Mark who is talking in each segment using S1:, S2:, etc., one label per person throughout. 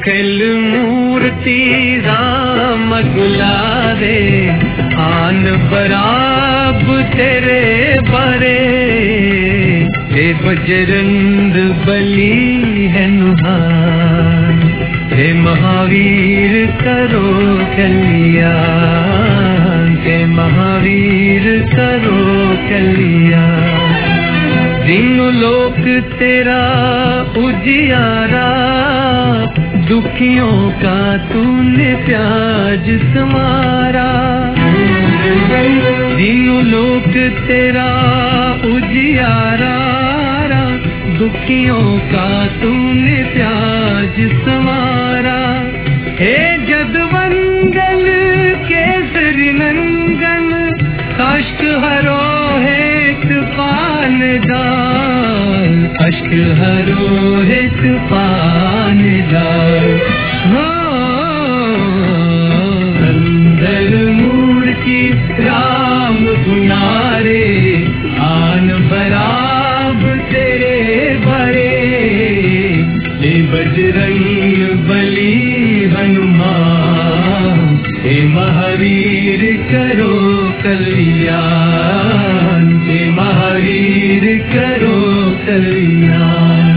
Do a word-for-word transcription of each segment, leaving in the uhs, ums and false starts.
S1: मुखिल मूर्ति राम गुलारे आन बराब तेरे बारे हे बजरंग बली है नुहार हे महावीर करो कल्याण हे महावीर करो कल्याण तीनों लोक तेरा उजियारा दुखियों का तूने प्याज समारा तीनों लोक तेरा उजियारा दुखियों का तूने प्याज समारा हे जगवंदन केसरी नंदन कष्ट हरो हेत पान दान कष्ट हरो हेत पान दान सुंदर मूर्ति राम गुनारे आन बराब तेरे बरे हे बजरंग बली हनुमान हे महावीर करो कल्याण हे महावीर करो कल्याण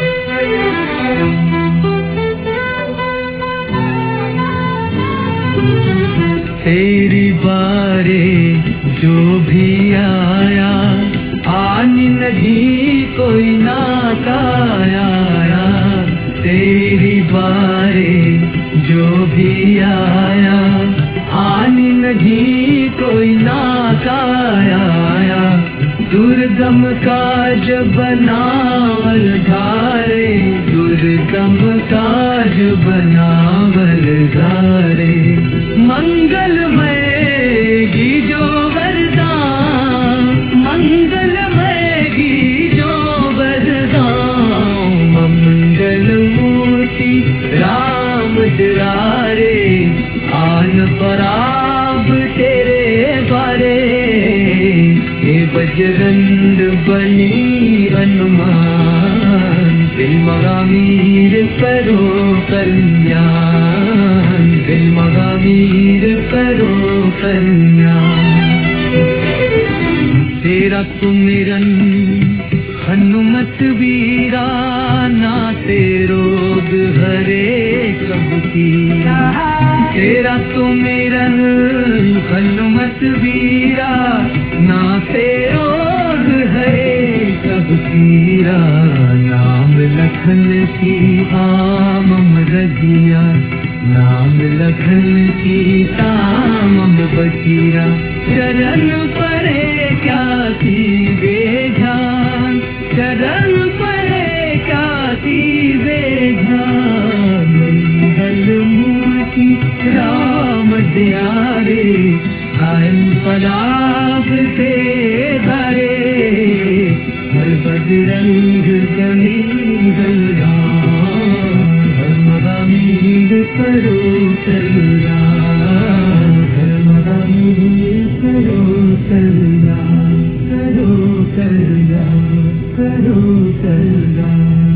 S1: तेरी बारे जो भी आया आनी नहीं कोई ना काया तेरी बारे जो भी आया आनी नहीं कोई ना काया दुर्गम काज बनावल धारे दुर्गम काज बनावल धारे मंगलमय की जो वरदान मंगलमय की जो वरदान मंगल मूर्ति राम दुलारे आन पराब तेरे बारे हे बजरंग बली हनुमान दिल महावीर करो कल्याण दिल महावीर करो कल्याण तेरा सुमिरन हनुमत वीरा नाते रोग हरे कब की तेरा सुमिरन हनुमत वीरा नाते रोग हरे कब कीरा नाम लखन सीता मम रजिया नाम लखन सीता मम बचीरा चरण परे क्या थी बेजान चरण परे क्या थी बेजान मंगल मूर्ति राम द्यारे आयन पराग ते धरे हर बजरंग बली हनुमान हर महावीर करो कल्याण हर महावीर करो कल्याण करो कल्याण करो कल्याण